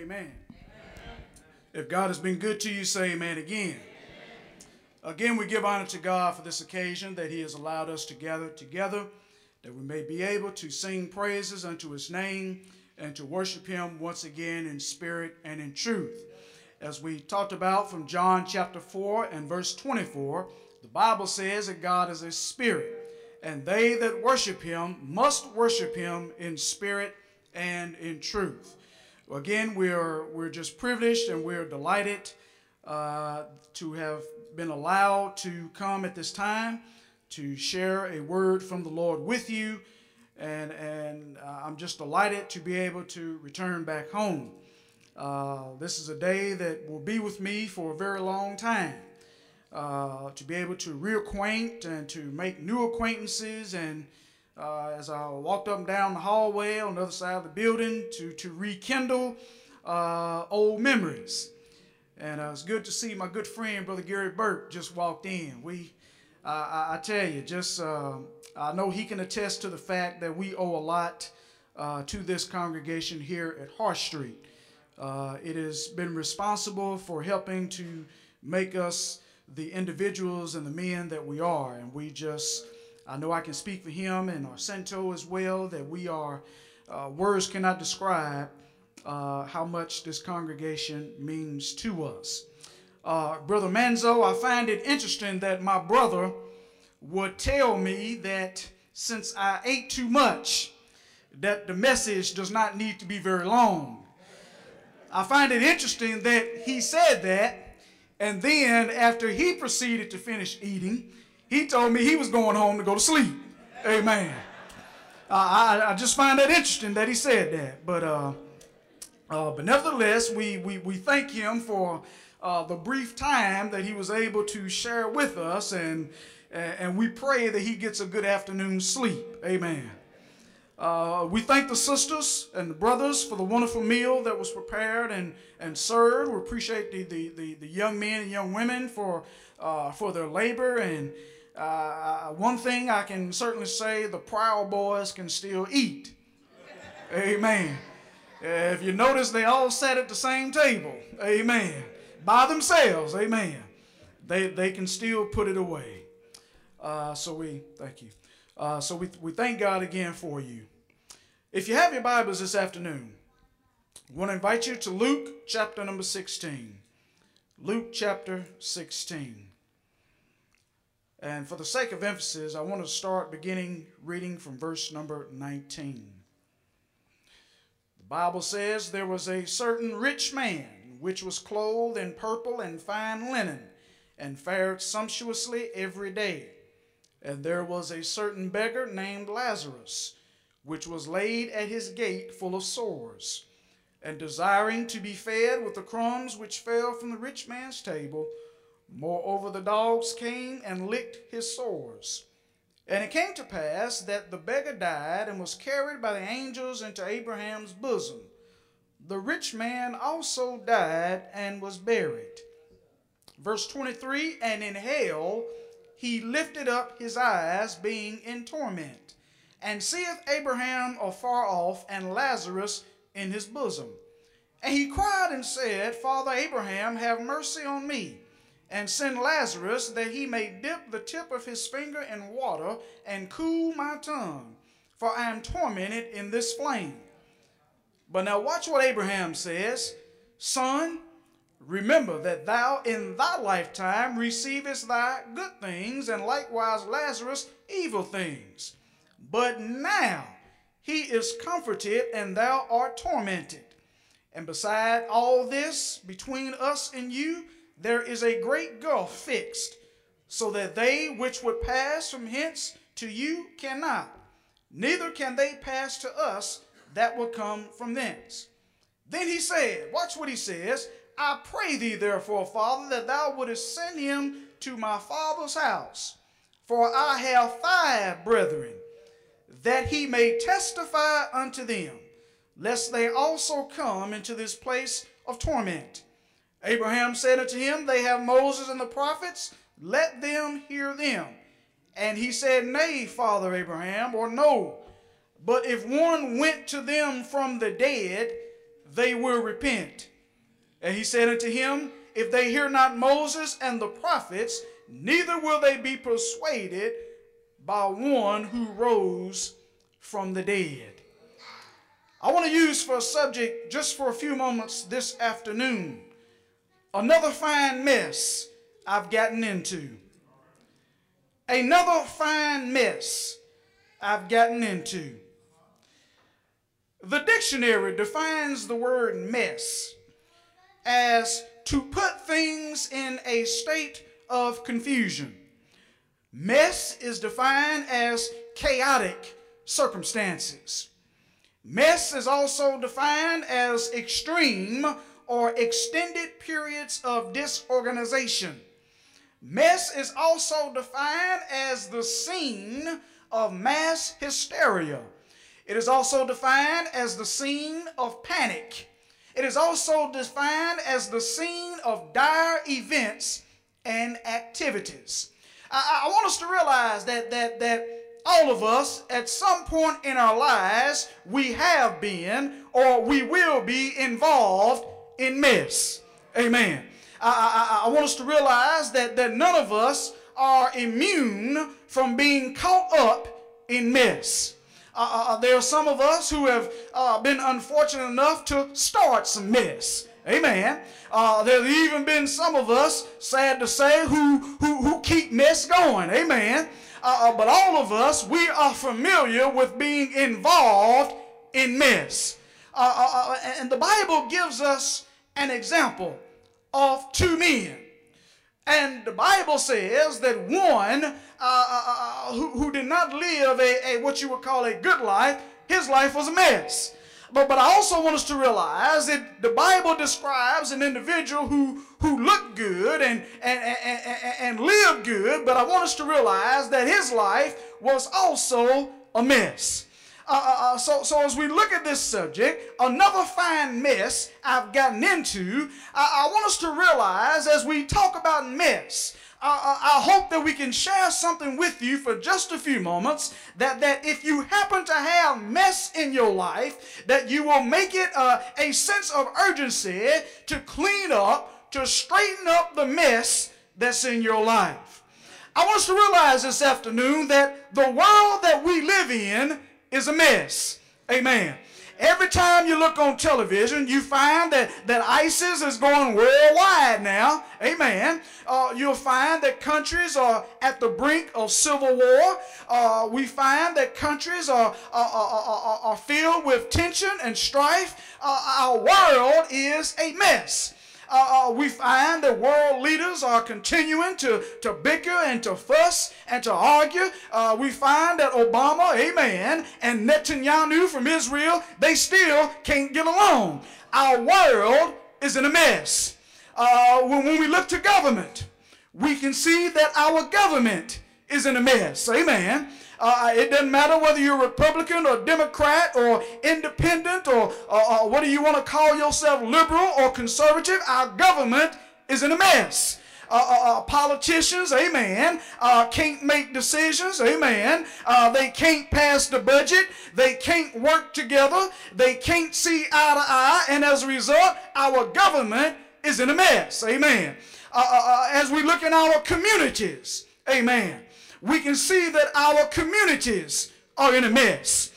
amen. If God has been good to you, say amen again. Again, we give honor to God for this occasion that he has allowed us to gather together, that we may be able to sing praises unto his name and to worship him once again in spirit and in truth. As we talked about from John chapter 4 and verse 24, the Bible says that God is a spirit, and they that worship him must worship him in spirit and in truth. Again, we're just privileged and we're delighted to have been allowed to come at this time to share a word from the Lord with you, and I'm just delighted to be able to return back home. This is a day that will be with me for a very long time, to be able to reacquaint and to make new acquaintances, and as I walked up and down the hallway on the other side of the building to rekindle old memories. And it's good to see my good friend, Brother Gary Burke, just walked in. I tell you, I know he can attest to the fact that we owe a lot to this congregation here at Harsh Street. It has been responsible for helping to make us the individuals and the men that we are. And I know I can speak for him and Arcento as well, that we are, words cannot describe how much this congregation means to us. Brother Manzo, I find it interesting that my brother would tell me that since I ate too much, that the message does not need to be very long. I find it interesting that he said that, and then after he proceeded to finish eating, he told me he was going home to go to sleep. Amen. I just find that interesting that he said that. But nevertheless, we thank him for the brief time that he was able to share with us, and we pray that he gets a good afternoon's sleep. Amen. We thank the sisters and the brothers for the wonderful meal that was prepared and served. We appreciate the young men and young women for their labor. And one thing I can certainly say, the Proud Boys can still eat. Amen. If you notice, they all sat at the same table. Amen. By themselves. Amen. They can still put it away. So we thank you. So we thank God again for you. If you have your Bibles this afternoon, I want to invite you to Luke chapter number 16. Luke chapter 16. And for the sake of emphasis, I want to start beginning reading from verse number 19. The Bible says, "There was a certain rich man, which was clothed in purple and fine linen, and fared sumptuously every day. And there was a certain beggar named Lazarus, which was laid at his gate full of sores, and desiring to be fed with the crumbs which fell from the rich man's table. Moreover, the dogs came and licked his sores. And it came to pass that the beggar died and was carried by the angels into Abraham's bosom. The rich man also died and was buried." Verse 23, "And in hell he lifted up his eyes, being in torment, and seeth Abraham afar off, and Lazarus in his bosom. And he cried and said, Father Abraham, have mercy on me, and send Lazarus, that he may dip the tip of his finger in water, and cool my tongue, for I am tormented in this flame. But now watch what Abraham says. Son, remember that thou in thy lifetime receivest thy good things, and likewise Lazarus evil things. But now he is comforted, and thou art tormented. And beside all this, between us and you, there is a great gulf fixed, so that they which would pass from hence to you cannot, neither can they pass to us that will come from thence. Then he said," watch what he says, "I pray thee therefore, Father, that thou wouldest send him to my father's house. For I have 5 brethren, that he may testify unto them, lest they also come into this place of torment. Abraham said unto him, They have Moses and the prophets, let them hear them. And he said, Nay, Father Abraham, or no. But if one went to them from the dead, they will repent. And he said unto him, if they hear not Moses and the prophets, neither will they be persuaded by one who rose from the dead. I want to use for a subject just for a few moments this afternoon, another fine mess I've gotten into. Another fine mess I've gotten into. The dictionary defines the word mess as to put things in a state of confusion. Mess is defined as chaotic circumstances. Mess is also defined as extreme or extended periods of disorganization. Mess is also defined as the scene of mass hysteria. It is also defined as the scene of panic. It is also defined as the scene of dire events and activities. I want us to realize that all of us, at some point in our lives, we have been or we will be involved in mess. Amen. I want us to realize that none of us are immune from being caught up in mess. There are some of us who have been unfortunate enough to start some mess. Amen. There's even been some of us, sad to say, who keep mess going. Amen. But all of us, we are familiar with being involved in mess. And the Bible gives us an example of two men. And the Bible says that one who did not live what you would call a good life, his life was a mess. But I also want us to realize that the Bible describes an individual who looked good and lived good, but I want us to realize that his life was also a mess. So as we look at this subject, another fine mess I've gotten into, I want us to realize as we talk about mess, I hope that we can share something with you for just a few moments, that if you happen to have mess in your life, that you will make it a sense of urgency to clean up, to straighten up the mess that's in your life. I want us to realize this afternoon that the world that we live in is a mess. Amen. Every time you look on television, you find that ISIS is going worldwide now. Amen. You'll find that countries are at the brink of civil war. We find that countries are filled with tension and strife. Our world is a mess. We find that world leaders are continuing to bicker and to fuss and to argue. We find that Obama, amen, and Netanyahu from Israel, they still can't get along. Our world is in a mess. When we look to government, we can see that our government is in a mess. Amen. It doesn't matter whether you're Republican or Democrat or independent or whether you want to call yourself liberal or conservative, our government is in a mess. Politicians, amen, can't make decisions, amen. They can't pass the budget. They can't work together. They can't see eye to eye. And as a result, our government is in a mess, amen. As we look in our communities, amen, we can see that our communities are in a mess.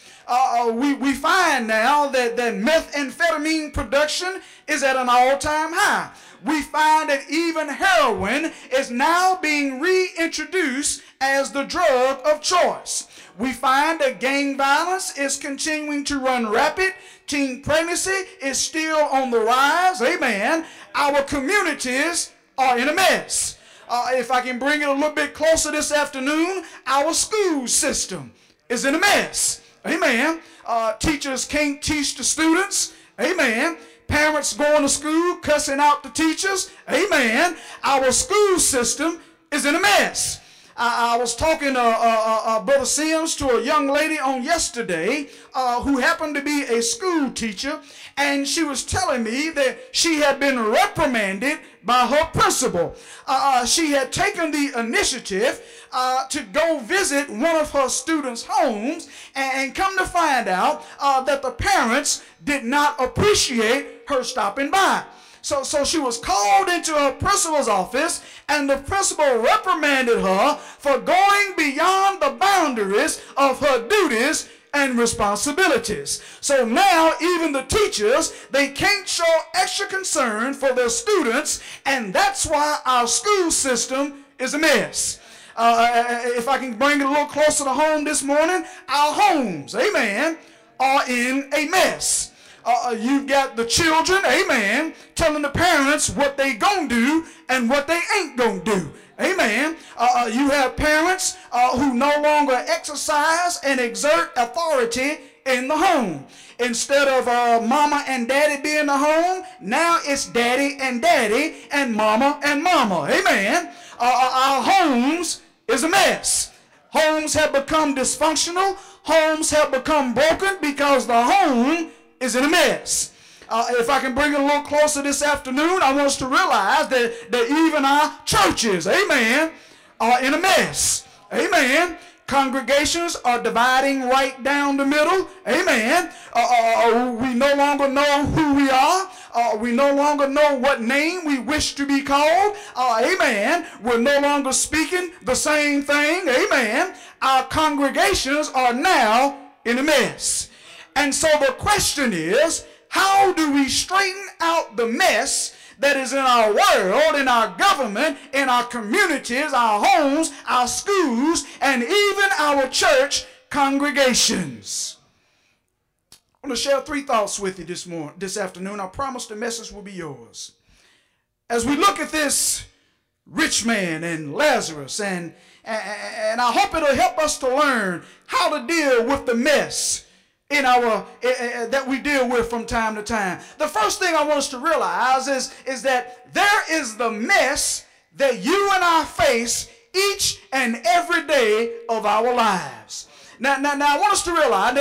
We find now that methamphetamine production is at an all-time high. We find that even heroin is now being reintroduced as the drug of choice. We find that gang violence is continuing to run rapid. Teen pregnancy is still on the rise. Amen. Our communities are in a mess. If I can bring it a little bit closer this afternoon, our school system is in a mess. Amen. Teachers can't teach the students. Amen. Parents going to school, cussing out the teachers. Amen. Our school system is in a mess. I was talking, Brother Sims, to a young lady on yesterday who happened to be a school teacher, and she was telling me that she had been reprimanded by her principal. She had taken the initiative to go visit one of her students' homes, and come to find out that the parents did not appreciate her stopping by. So she was called into her principal's office, and the principal reprimanded her for going beyond the boundaries of her duties and responsibilities. So now even the teachers, they can't show extra concern for their students, and that's why our school system is a mess. If I can bring it a little closer to home this morning, our homes, amen, are in a mess. You've got the children, amen, telling the parents what they gonna do and what they ain't gonna do. Amen. You have parents who no longer exercise and exert authority in the home. Instead of mama and daddy being in the home, now it's daddy and mama and mama. Amen. Our homes is a mess. Homes have become dysfunctional. Homes have become broken because the home is in a mess. If I can bring it a little closer this afternoon, I want us to realize that even our churches, amen, are in a mess. Amen. Congregations are dividing right down the middle. Amen. We no longer know who we are. We no longer know what name we wish to be called. Amen. We're no longer speaking the same thing. Amen. Our congregations are now in a mess. And so the question is, how do we straighten out the mess that is in our world, in our government, in our communities, our homes, our schools, and even our church congregations? I want to share 3 thoughts with you this afternoon. I promise the message will be yours. As we look at this rich man and Lazarus, and I hope it'll help us to learn how to deal with the mess in our that we deal with from time to time. The first thing I want us to realize is that there is the mess that you and I face each and every day of our lives. Now I want us to realize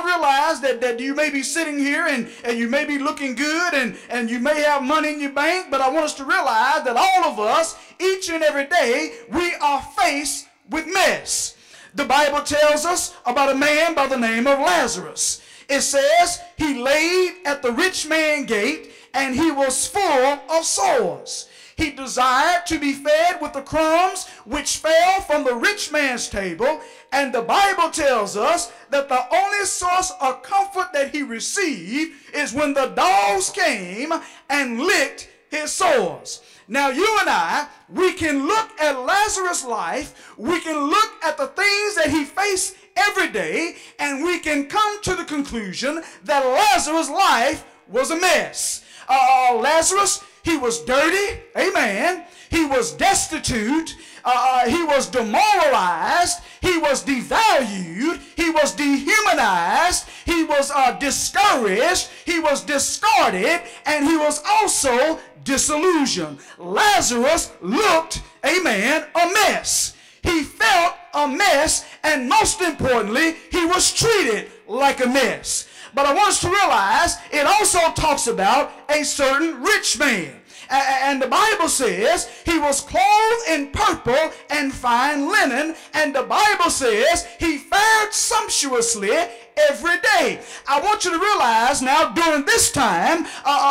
that you may be sitting here and you may be looking good and you may have money in your bank, but I want us to realize that all of us, each and every day, we are faced with mess. The Bible tells us about a man by the name of Lazarus. It says he laid at the rich man's gate, and he was full of sores. He desired to be fed with the crumbs which fell from the rich man's table, and the Bible tells us that the only source of comfort that he received is when the dogs came and licked his sores. Now you and I, we can look at Lazarus' life, we can look at the things that he faced every day, and we can come to the conclusion that Lazarus' life was a mess. Lazarus, he was dirty, amen. He was destitute, he was demoralized, he was devalued, he was dehumanized, he was discouraged, he was discarded, and he was also disillusioned. Lazarus looked, amen, a mess. He felt a mess, and most importantly, he was treated like a mess. But I want us to realize it also talks about a certain rich man. And the Bible says he was clothed in purple and fine linen, and the Bible says he fared sumptuously every day. I want you to realize now, during this time,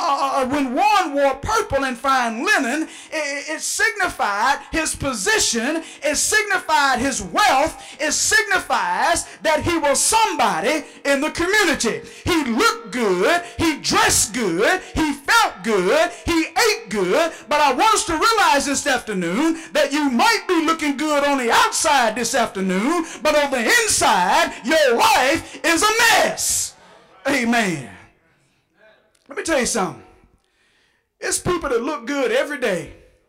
when one wore purple and fine linen, it signified his position, it signified his wealth, it signifies that he was somebody in the community. He looked good, he dressed good, he felt good, he ate good, but I want us to realize this afternoon that you might be looking good on the outside this afternoon, but on the inside, your life is a mess. Amen. Let me tell you something. It's people that look good every day.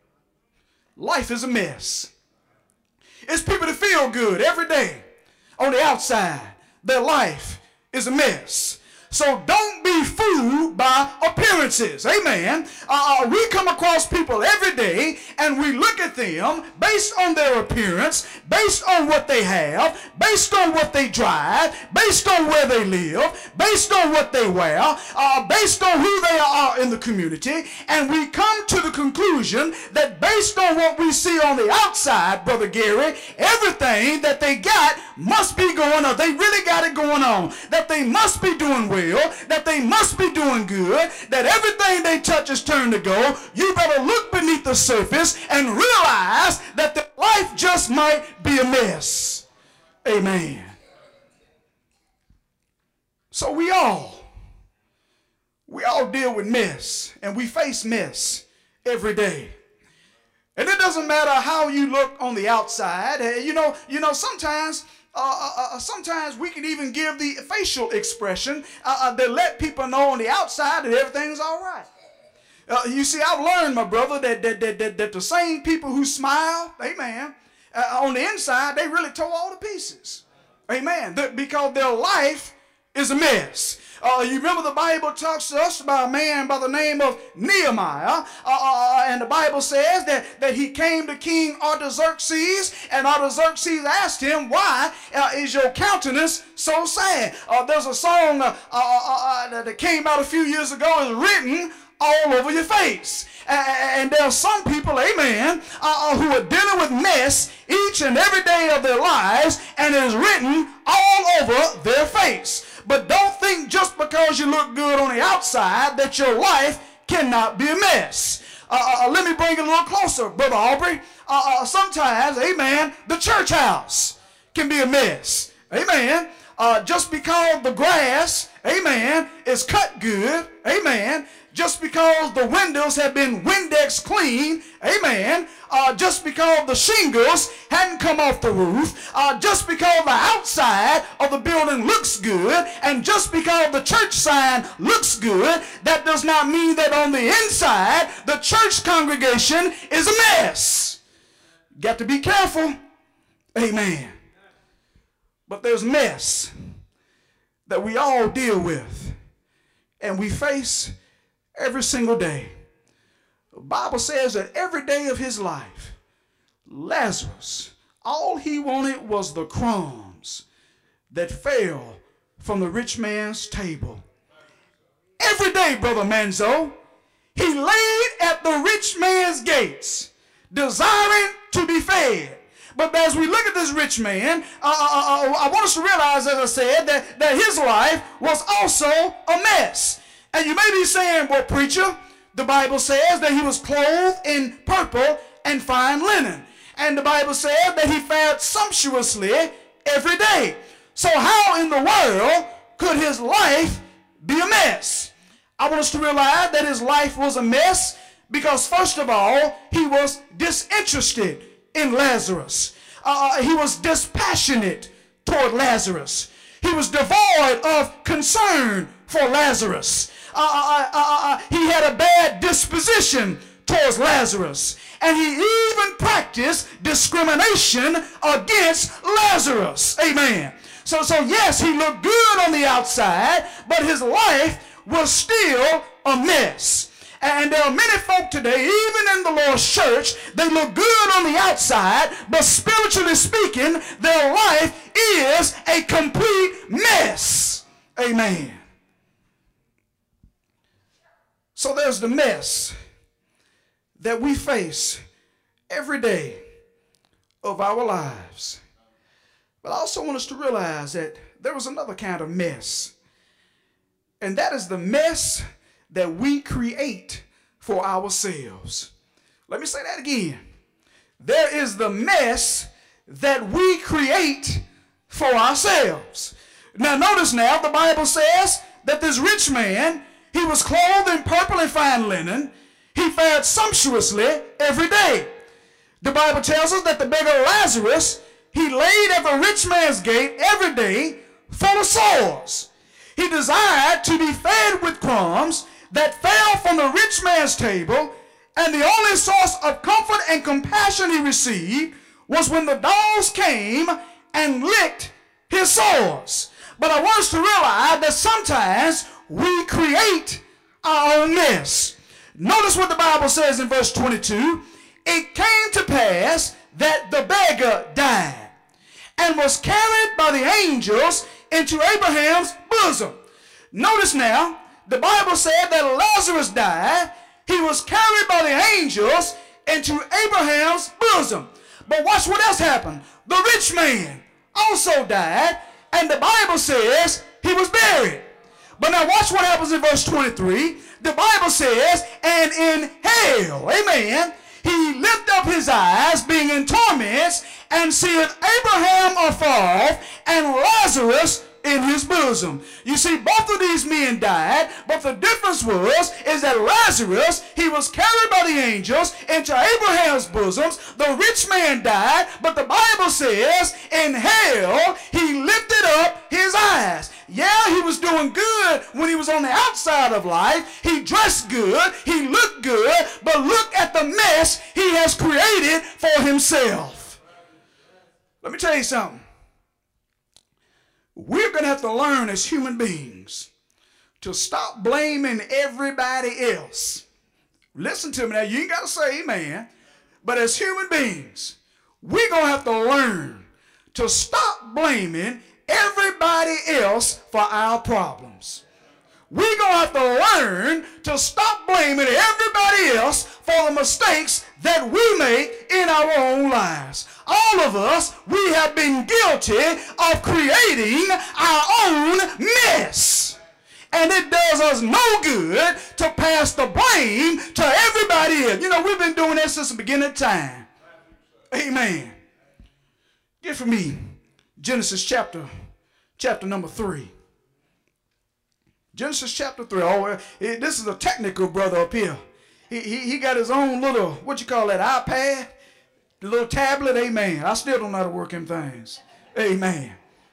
Life is a mess. It's people that feel good every day. On the outside, their life is a mess. So don't be fooled by appearances. Amen. We come across people every day and we look at them based on their appearance, based on what they have, based on what they drive, based on where they live, based on what they wear, based on who they are in the community. And we come to the conclusion that based on what we see on the outside, Brother Gary, everything that they got must be going on. They really got it going on. That they must be doing well, that they must be doing good, that everything they touch is turned to gold. You better look beneath the surface and realize that their life just might be a mess. Amen. So we all deal with mess, and we face mess every day. And it doesn't matter how you look on the outside. Sometimes we can even give the facial expression that let people know on the outside that everything's all right. You see, I've learned, my brother, that the same people who smile, amen, on the inside, they really tore all to pieces. Amen. Because their life is a mess. You remember the Bible talks to us about a man by the name of Nehemiah, and the Bible says that he came to King Artaxerxes, and Artaxerxes asked him, why is your countenance so sad? There's a song that came out a few years ago, is written all over your face. And there are some people, amen, who are dealing with mess each and every day of their lives, and it is written all over their face. But don't think just because you look good on the outside that your life cannot be a mess. Let me bring it a little closer, Brother Aubrey. Sometimes, amen, the church house can be a mess. Amen. Just because the grass, amen, is cut good, amen, just because the windows have been Windex clean, amen, just because the shingles hadn't come off the roof, just because the outside of the building looks good, and just because the church sign looks good, that does not mean that on the inside, the church congregation is a mess. Got to be careful, amen. But there's mess that we all deal with, and we face every single day. The Bible says that every day of his life, Lazarus, all he wanted was the crumbs that fell from the rich man's table. Every day, Brother Manzo, he laid at the rich man's gates, desiring to be fed. But as we look at this rich man, I want us to realize, as I said, that his life was also a mess. And you may be saying, well, preacher, the Bible says that he was clothed in purple and fine linen. And the Bible says that he fared sumptuously every day. So how in the world could his life be a mess? I want us to realize that his life was a mess because, first of all, he was disinterested in Lazarus. He was dispassionate toward Lazarus. He was devoid of concern for Lazarus. He had a bad disposition towards Lazarus. And he even practiced discrimination against Lazarus. Amen. So yes, he looked good on the outside, but his life was still a mess. And there are many folk today, even in the Lord's church, they look good on the outside, but spiritually speaking, their life is a complete mess. Amen. So there's the mess that we face every day of our lives. But I also want us to realize that there was another kind of mess. And that is the mess that we create for ourselves. Let me say that again. There is the mess that we create for ourselves. Now notice now, the Bible says that this rich man, he was clothed in purple and fine linen. He fared sumptuously every day. The Bible tells us that the beggar Lazarus, he laid at the rich man's gate every day full of sores. He desired to be fed with crumbs that fell from the rich man's table, and the only source of comfort and compassion he received was when the dogs came and licked his sores. But I want us to realize that sometimes we create our own mess. Notice what the Bible says in verse 22. It came to pass that the beggar died and was carried by the angels into Abraham's bosom. Notice now, the Bible said that Lazarus died. He was carried by the angels into Abraham's bosom. But watch what else happened. The rich man also died, and the Bible says he was buried. But now watch what happens in verse 23. The Bible says, and in hell, amen, he lifted up his eyes, being in torments, and seeing Abraham afar off, and Lazarus in his bosom. You see, both of these men died, but the difference is that Lazarus, he was carried by the angels into Abraham's bosoms. The rich man died, but the Bible says in hell he lifted up his eyes. Yeah, he was doing good when he was on the outside of life. He dressed good, he looked good, but look at the mess he has created for himself. Let me tell you something. We're going to have to learn as human beings to stop blaming everybody else. Listen to me now. You ain't got to say amen. But as human beings, we're going to have to learn to stop blaming everybody else for our problems. We're going to have to learn to stop blaming everybody else for the mistakes that we make in our own lives. All of us, we have been guilty of creating our own mess. And it does us no good to pass the blame to everybody else. You know, we've been doing that since the beginning of time. Amen. Get for me Genesis chapter number 3. Genesis chapter 3. Oh, this is a technical brother up here. He got his own little, what you call that, iPad? The little tablet, amen. I still don't know how to work them things. Amen.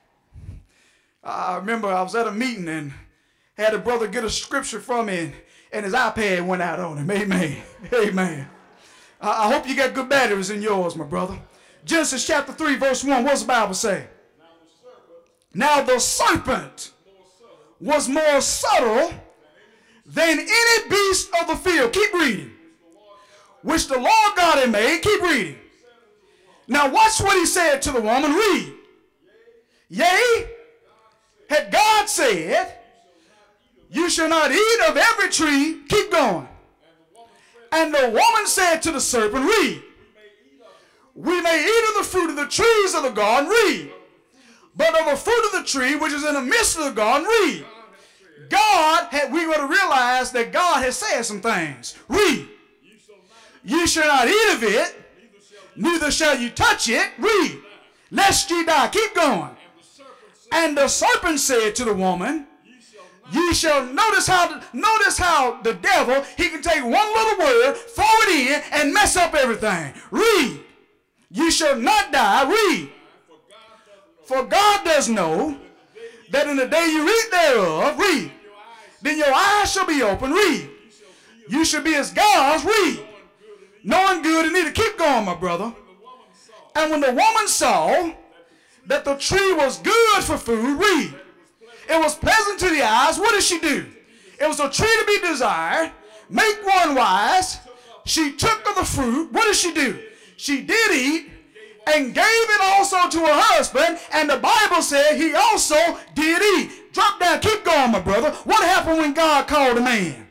I remember I was at a meeting and had a brother get a scripture from me and his iPad went out on him. Amen. Amen. I hope you got good batteries in yours, my brother. Genesis chapter 3, verse 1. What's the Bible say? Now the serpent was more subtle than any beast of the field. Keep reading. Which the Lord God had made. Keep reading. Now watch what he said to the woman. Read. Yea, had God said, you shall not eat of every tree. Keep going. And the woman said to the serpent, read. We may eat of the fruit of the trees of the garden. Read. But of the fruit of the tree which is in the midst of the garden. Read. We got to realize that God has said some things. Read. You shall not eat of it, neither shall you touch it. Read. Lest ye die. Keep going. And the serpent said to the woman, you shall notice how the devil, he can take one little word, throw it in, and mess up everything. Read. You shall not die. Read. For God does know that in the day you eat thereof, read, then your eyes shall be open. Read. You shall be as gods. Read. Knowing good and evil. Keep going, my brother. And when the woman saw that the tree was good for food, read, it was pleasant to the eyes. What did she do? It was a tree to be desired. Make one wise. She took of the fruit. What did she do? She did eat and gave it also to her husband. And the Bible said he also did eat. Drop down. Keep going, my brother. What happened when God called a man?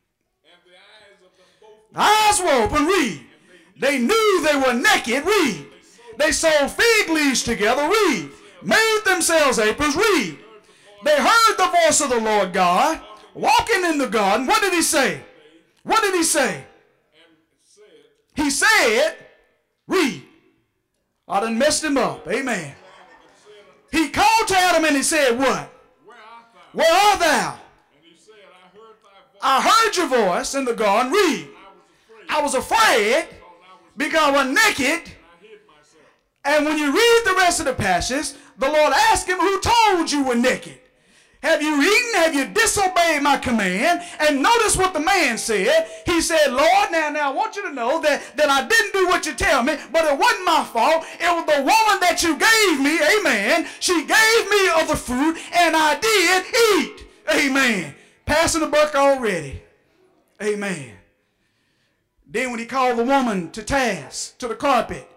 Eyes were open. Read. They knew they were naked. Read. They sewed fig leaves together. Read. Made themselves aprons. Read. They heard the voice of the Lord God walking in the garden. What did he say? What did he say? He said, read. I done messed him up. Amen. He called to Adam and he said, what? Where art thou? I heard your voice in the garden. Read. I was afraid because I was naked. And when you read the rest of the passage, the Lord asked him, who told you were naked? Have you eaten? Have you disobeyed my command? And notice what the man said. He he said, Lord, now I want you to know that I didn't do what you tell me, but it wasn't my fault. It was the woman that you gave me, amen. She gave me of the fruit, and I did eat, amen. Passing the buck already, amen. Then when he called the woman to task, to the carpet,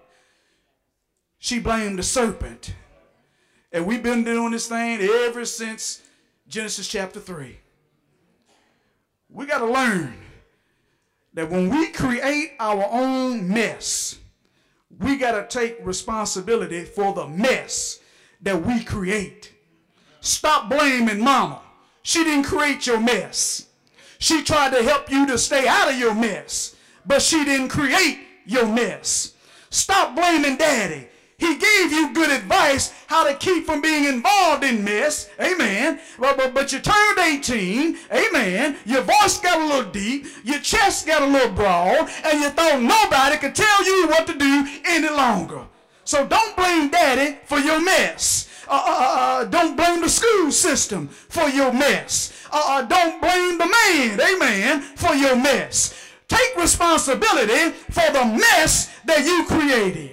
she blamed the serpent. And we've been doing this thing ever since Genesis chapter 3. We got to learn that when we create our own mess, we got to take responsibility for the mess that we create. Stop blaming mama. She didn't create your mess. She tried to help you to stay out of your mess, but she didn't create your mess. Stop blaming daddy. He gave you good advice how to keep from being involved in mess, amen. But you turned 18, amen. Your voice got a little deep, your chest got a little broad, and you thought nobody could tell you what to do any longer. So don't blame daddy for your mess. Don't blame the school system for your mess. Don't blame the man, amen, for your mess. Take responsibility for the mess that you created.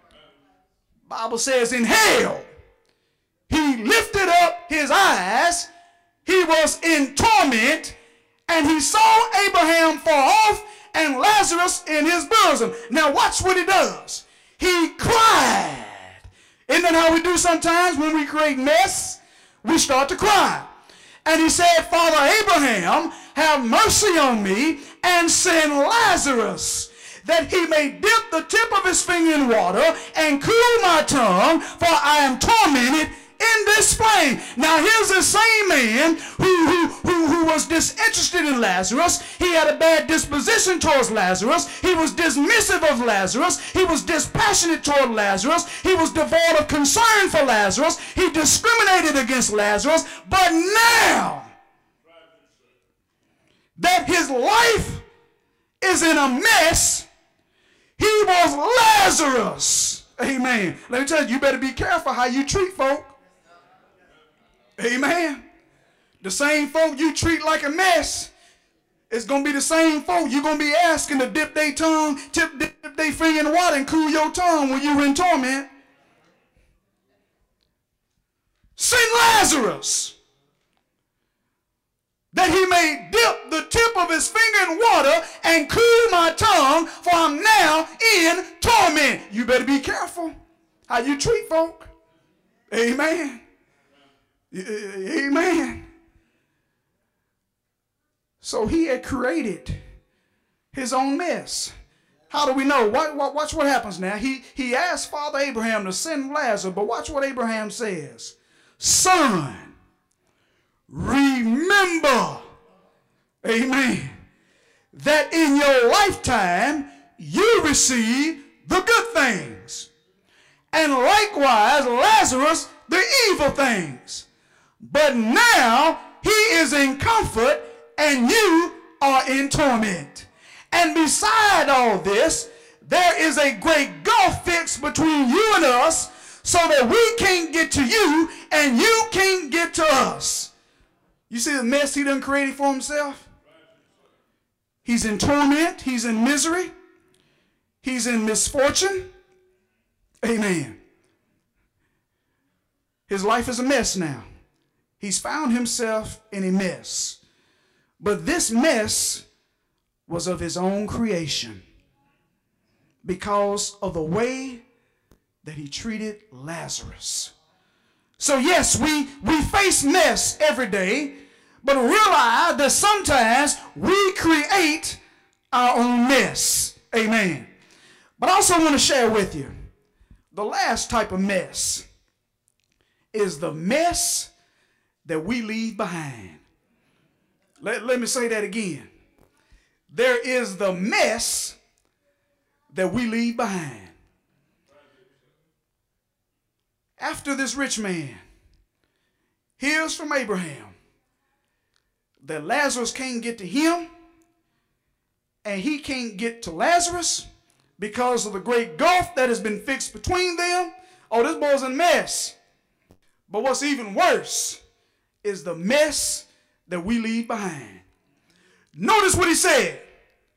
Bible says in hell, he lifted up his eyes, he was in torment, and he saw Abraham far off and Lazarus in his bosom. Now watch what he does. He cried. Isn't that how we do sometimes when we create mess? We start to cry. And he said, Father Abraham, have mercy on me and send Lazarus, that he may dip the tip of his finger in water and cool my tongue, for I am tormented in this flame. Now here's the same man who was disinterested in Lazarus. He had a bad disposition towards Lazarus. He was dismissive of Lazarus. He was dispassionate toward Lazarus. He was devoid of concern for Lazarus. He discriminated against Lazarus. But now that his life is in a mess, he was Lazarus. Amen. Let me tell you, you better be careful how you treat folk. Amen. The same folk you treat like a mess, it's going to be the same folk you're going to be asking to dip their tongue, dip their finger in water and cool your tongue when you're in torment. Send Lazarus, that he may dip the tip of his finger in water and cool my tongue, for I'm now in torment. You better be careful how you treat folk. Amen. Amen. So he had created his own mess. How do we know? Watch what happens now. He asked Father Abraham to send Lazarus, but watch what Abraham says. Son, remember, amen, that in your lifetime you receive the good things, and likewise Lazarus the evil things. But now he is in comfort and you are in torment. And beside all this, there is a great gulf fixed between you and us, so that we can't get to you and you can't get to us. You see the mess he done created for himself? He's in torment. He's in misery. He's in misfortune. Amen. His life is a mess now. He's found himself in a mess. But this mess was of his own creation because of the way that he treated Lazarus. So yes, we face mess every day, but realize that sometimes we create our own mess. Amen. But I also want to share with you the last type of mess is the mess that we leave behind. Let me say that again. There is the mess that we leave behind. After this rich man hears from Abraham that Lazarus can't get to him and he can't get to Lazarus because of the great gulf that has been fixed between them. Oh, this boy's in a mess. But what's even worse is the mess that we leave behind. Notice what he said.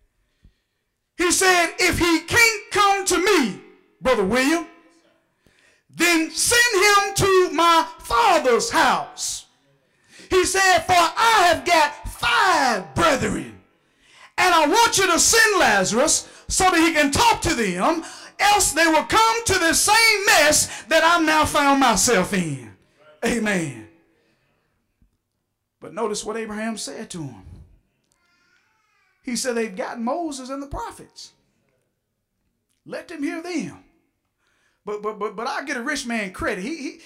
He said, if he can't come to me, Brother William, then send him to my Father's house. He said, for I have got 5 brethren, and I want you to send Lazarus so that he can talk to them, else they will come to the same mess that I've now found myself in. Amen. But notice what Abraham said to him. He said, they've got Moses and the prophets. Let them hear them. But I get a rich man credit.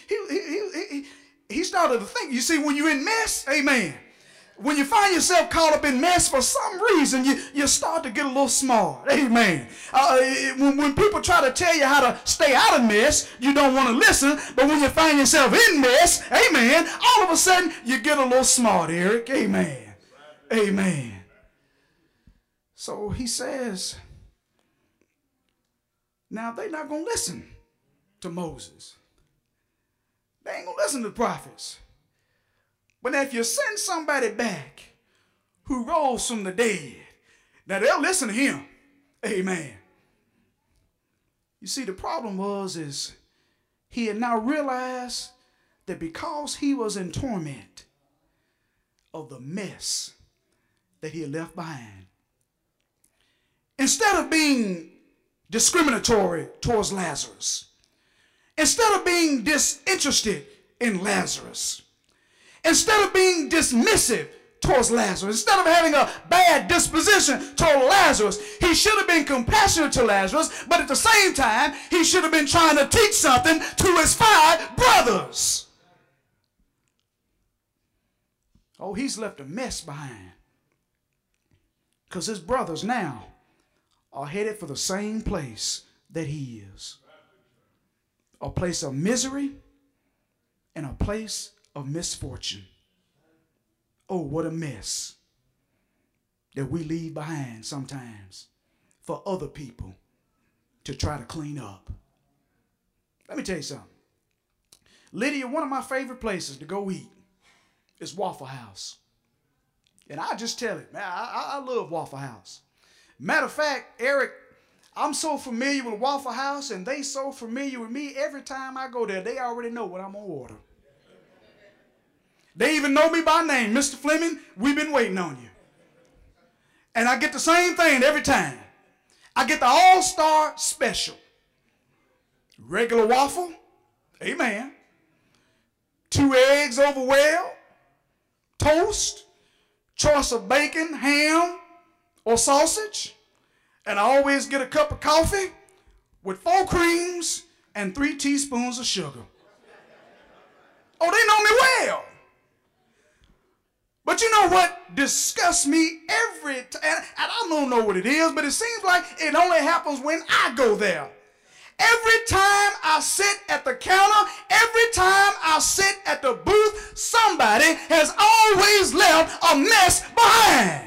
He started to think. You see, when you're in mess, amen, when you find yourself caught up in mess for some reason, you start to get a little smart. Amen. When people try to tell you how to stay out of mess, you don't want to listen. But when you find yourself in mess, amen, all of a sudden you get a little smart, Eric. Amen. Amen. So he says, now they're not going to listen to Moses. They ain't going to listen to the prophets. But if you send somebody back who rose from the dead, now they'll listen to him. Amen. You see, the problem is he had now realized that because he was in torment of the mess that he had left behind, instead of being discriminatory towards Lazarus, instead of being disinterested in Lazarus, instead of being dismissive towards Lazarus, instead of having a bad disposition toward Lazarus, he should have been compassionate to Lazarus, but at the same time, he should have been trying to teach something to his 5 brothers. Oh, he's left a mess behind, because his brothers now are headed for the same place that he is. A place of misery and a place of misfortune. Oh, what a mess that we leave behind sometimes for other people to try to clean up. Let me tell you something. Lydia, one of my favorite places to go eat is Waffle House. And I just tell it, man, I love Waffle House. Matter of fact, Eric, I'm so familiar with Waffle House, and they so familiar with me. Every time I go there, they already know what I'm going to order. They even know me by name. Mr. Fleming, we've been waiting on you. And I get the same thing every time. I get the All-Star Special. Regular waffle, amen. 2 eggs over well, toast, choice of bacon, ham, or sausage, and I always get a cup of coffee with 4 creams and 3 teaspoons of sugar. Oh, they know me well. But you know what disgusts me every time, and I don't know what it is, but it seems like it only happens when I go there. Every time I sit at the counter, every time I sit at the booth, somebody has always left a mess behind.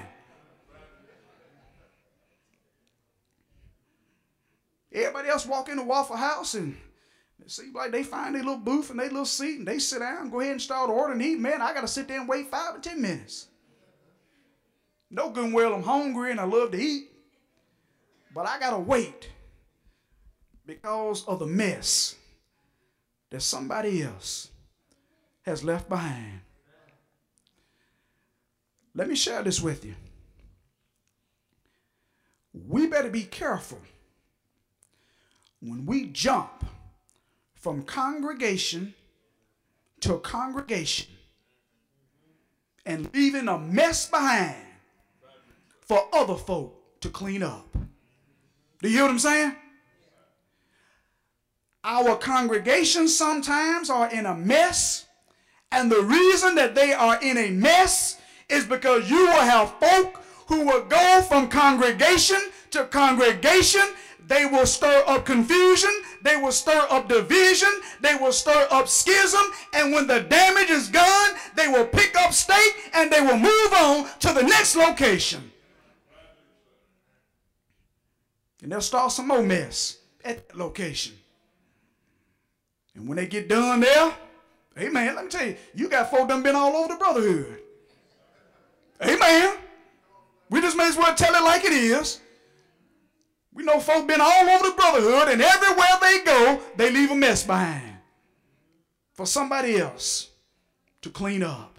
Everybody else walk in the Waffle House and it seems like they find their little booth and their little seat and they sit down and go ahead and start ordering and eat. Man, I got to sit there and wait 5 or 10 minutes. No good and well, I'm hungry and I love to eat, but I got to wait because of the mess that somebody else has left behind. Let me share this with you. We better be careful when we jump from congregation to congregation and leaving a mess behind for other folk to clean up. Do you hear what I'm saying? Our congregations sometimes are in a mess, and the reason that they are in a mess is because you will have folk who will go from congregation to congregation. They will stir up confusion. They will stir up division. They will stir up schism. And when the damage is done, they will pick up stake and they will move on to the next location. And they'll start some more mess at that location. And when they get done there, amen, let me tell you, you got folk done been all over the brotherhood. Amen. We just may as well tell it like it is. We know folk been all over the brotherhood, and everywhere they go, they leave a mess behind for somebody else to clean up.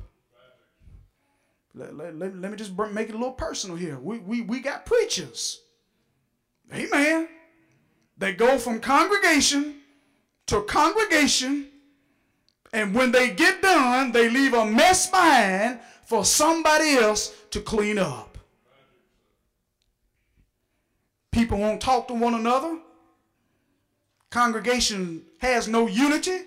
Let me just make it a little personal here. We got preachers, amen, they go from congregation to congregation, and when they get done, they leave a mess behind for somebody else to clean up. People won't talk to one another. Congregation has no unity.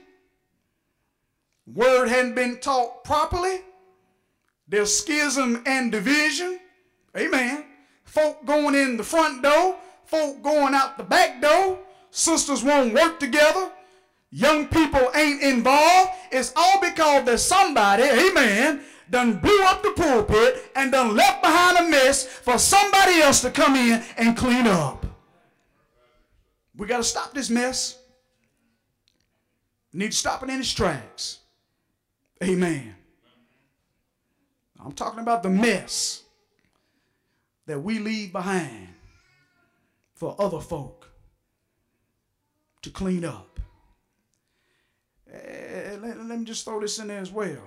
Word hadn't been taught properly. There's schism and division. Amen. Folk going in the front door. Folk going out the back door. Sisters won't work together. Young people ain't involved. It's all because there's somebody, amen, done blew up the pulpit and done left behind a mess for somebody else to come in and clean up. We got to stop this mess. We need to stop it in its tracks. Amen. I'm talking about the mess that we leave behind for other folk to clean up. Let me just throw this in there as well.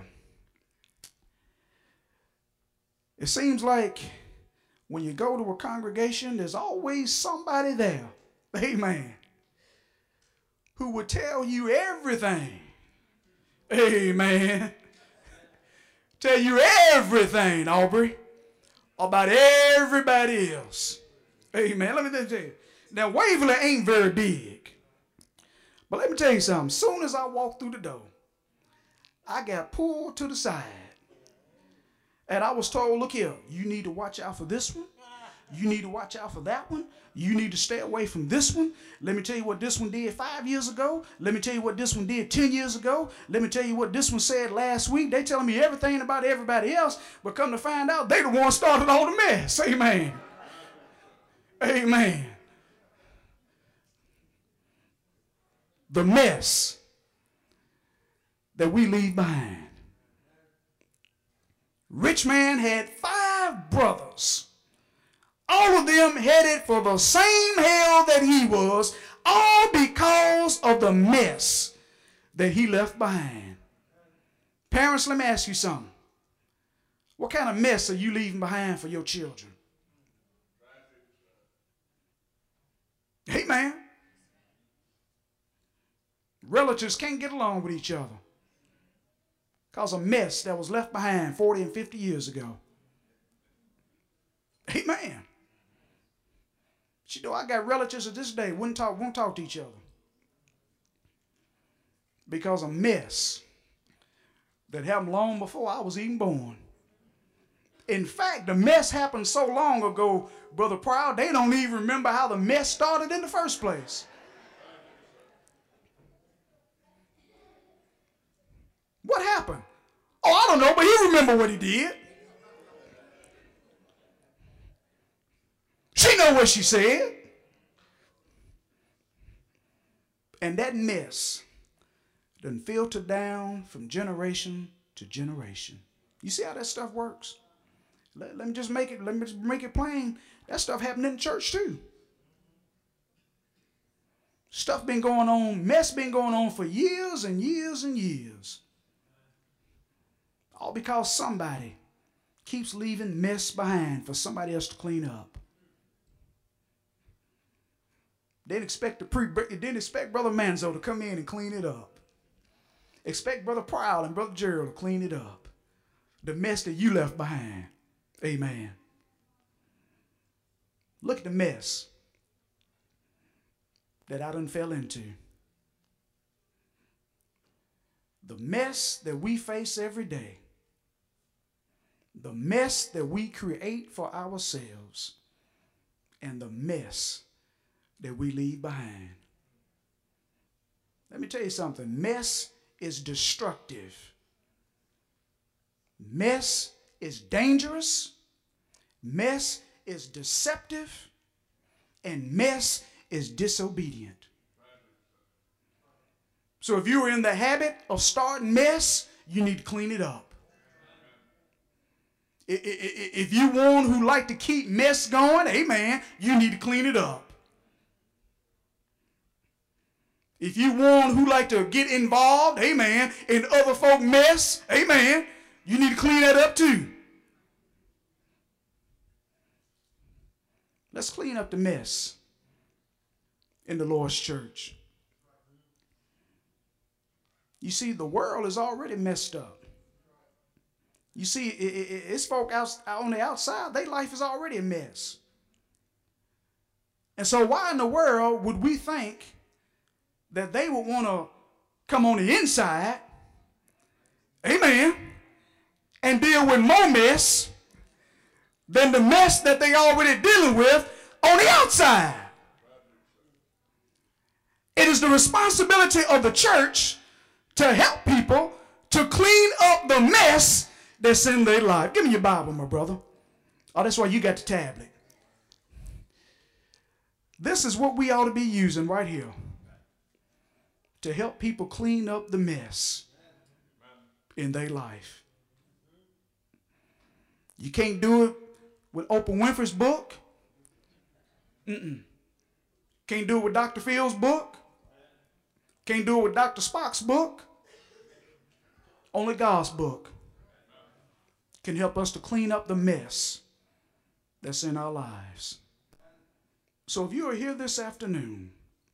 It seems like when you go to a congregation, there's always somebody there, amen, who will tell you everything, amen. Tell you everything, Aubrey, about everybody else. Amen. Let me tell you. Now, Waverly ain't very big. But let me tell you something. As soon as I walked through the door, I got pulled to the side. And I was told, look here, you need to watch out for this one. You need to watch out for that one. You need to stay away from this one. Let me tell you what this one did 5 years ago. Let me tell you what this one did 10 years ago. Let me tell you what this one said last week. They telling me everything about everybody else, but come to find out, they the one started all the mess. Amen. Amen. The mess that we leave behind. Rich man had 5 brothers. All of them headed for the same hell that he was, all because of the mess that he left behind. Parents, let me ask you something. What kind of mess are you leaving behind for your children? Amen. Relatives can't get along with each other because of a mess that was left behind 40 and 50 years ago. Amen. You know, I got relatives of this day won't talk to each other because of mess that happened long before I was even born. In fact, the mess happened so long ago, Brother Proud, they don't even remember how the mess started in the first place. What happened? Oh, I don't know, but he remember what he did. She know what she said. And that mess done filtered down from generation to generation. You see how that stuff works? Let me just make it plain. That stuff happened in the church too. Stuff been going on, mess been going on for years and years and years. All because somebody keeps leaving mess behind for somebody else to clean up. Didn't expect Brother Manzo to come in and clean it up. Expect Brother Prowl and Brother Gerald to clean it up. The mess that you left behind. Amen. Look at the mess that I done fell into. The mess that we face every day. The mess that we create for ourselves. And the mess that we leave behind. Let me tell you something. Mess is destructive. Mess is dangerous. Mess is deceptive. And mess is disobedient. So if you're in the habit of starting mess, you need to clean it up. If you one who like to keep mess going, amen, you need to clean it up. If you one who like to get involved, amen, in other folk mess, amen, you need to clean that up too. Let's clean up the mess in the Lord's church. You see, the world is already messed up. You see, it's folk out on the outside, their life is already a mess. And so why in the world would we think that they would want to come on the inside, amen, and deal with more mess than the mess that they already dealing with on the outside? It is the responsibility of the church to help people to clean up the mess that's in their life. Give me your Bible, my brother. Oh, that's why you got the tablet. This is what we ought to be using right here to help people clean up the mess in their life. You can't do it with Oprah Winfrey's book. Can't do it with Dr. Phil's book. Can't do it with Dr. Spock's book. Only God's book can help us to clean up the mess that's in our lives. So if you are here this afternoon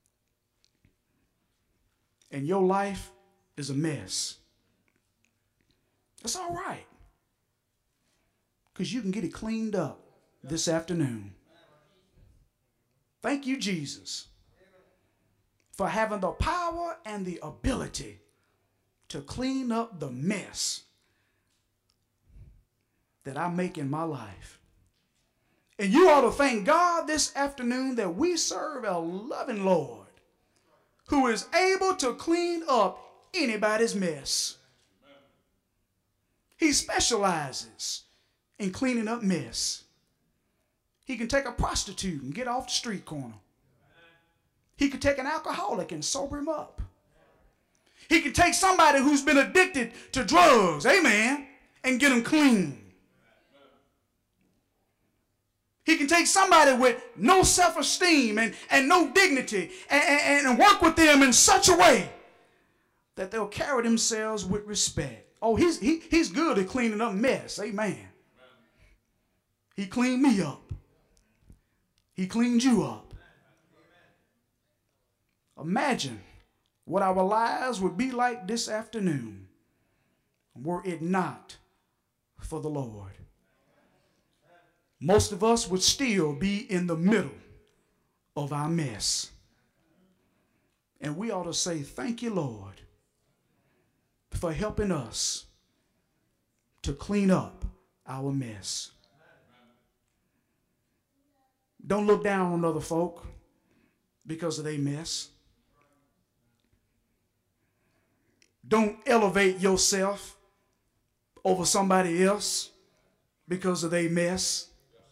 and your life is a mess, that's all right, because you can get it cleaned up this afternoon. Thank you, Jesus, for having the power and the ability to clean up the mess that I make in my life. And you ought to thank God this afternoon that we serve a loving Lord who is able to clean up anybody's mess. He specializes in cleaning up mess. He can take a prostitute and get off the street corner. He could take an alcoholic and sober him up. He could take somebody who's been addicted to drugs, amen, and get them clean. He can take somebody with no self-esteem and no dignity and work with them in such a way that they'll carry themselves with respect. Oh, he's good at cleaning up mess. Amen. He cleaned me up. He cleaned you up. Imagine what our lives would be like this afternoon were it not for the Lord. Most of us would still be in the middle of our mess. And we ought to say, thank you, Lord, for helping us to clean up our mess. Don't look down on other folk because of their mess. Don't elevate yourself over somebody else because of their mess.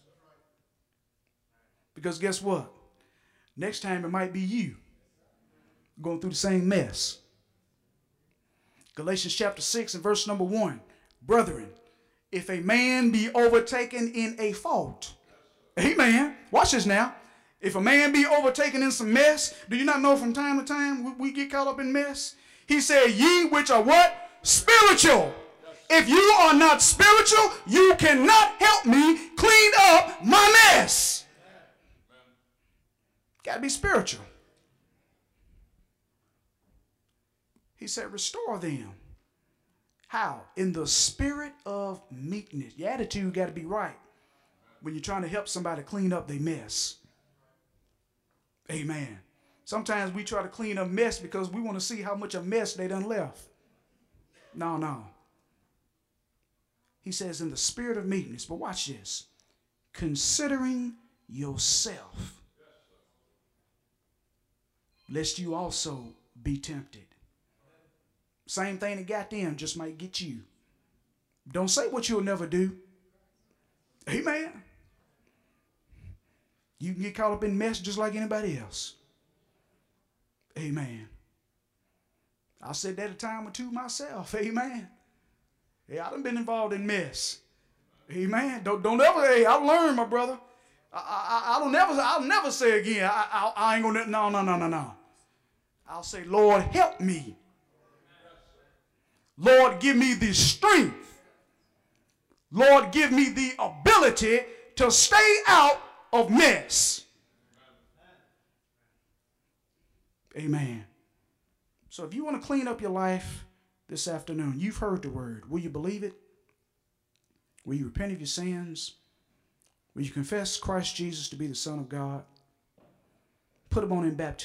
Because guess what? Next time it might be you going through the same mess. Galatians chapter 6 and verse number 1. Brethren, if a man be overtaken in a fault. Amen. Watch this now. If a man be overtaken in some mess, do you not know from time to time we get caught up in mess? He said, ye which are what? Spiritual. If you are not spiritual, you cannot help me clean up my mess. Got to be spiritual. He said, restore them. How? In the spirit of meekness. Your attitude got to be right when you're trying to help somebody clean up their mess. Amen. Sometimes we try to clean up mess because we want to see how much of mess they done left. No. He says in the spirit of meekness. But watch this. Considering yourself, lest you also be tempted. Same thing that got them just might get you. Don't say what you'll never do. Amen. You can get caught up in mess just like anybody else. Amen. I said that a time or two myself. Amen. Hey, I done been involved in mess. Amen. Don't ever, hey, I've learned, my brother. I'll never say again, I ain't gonna, no. I'll say, Lord, help me. Lord, give me the strength. Lord, give me the ability to stay out of mess. Amen. So if you want to clean up your life this afternoon, you've heard the word. Will you believe it? Will you repent of your sins? Will you confess Christ Jesus to be the Son of God? Put him on in baptism.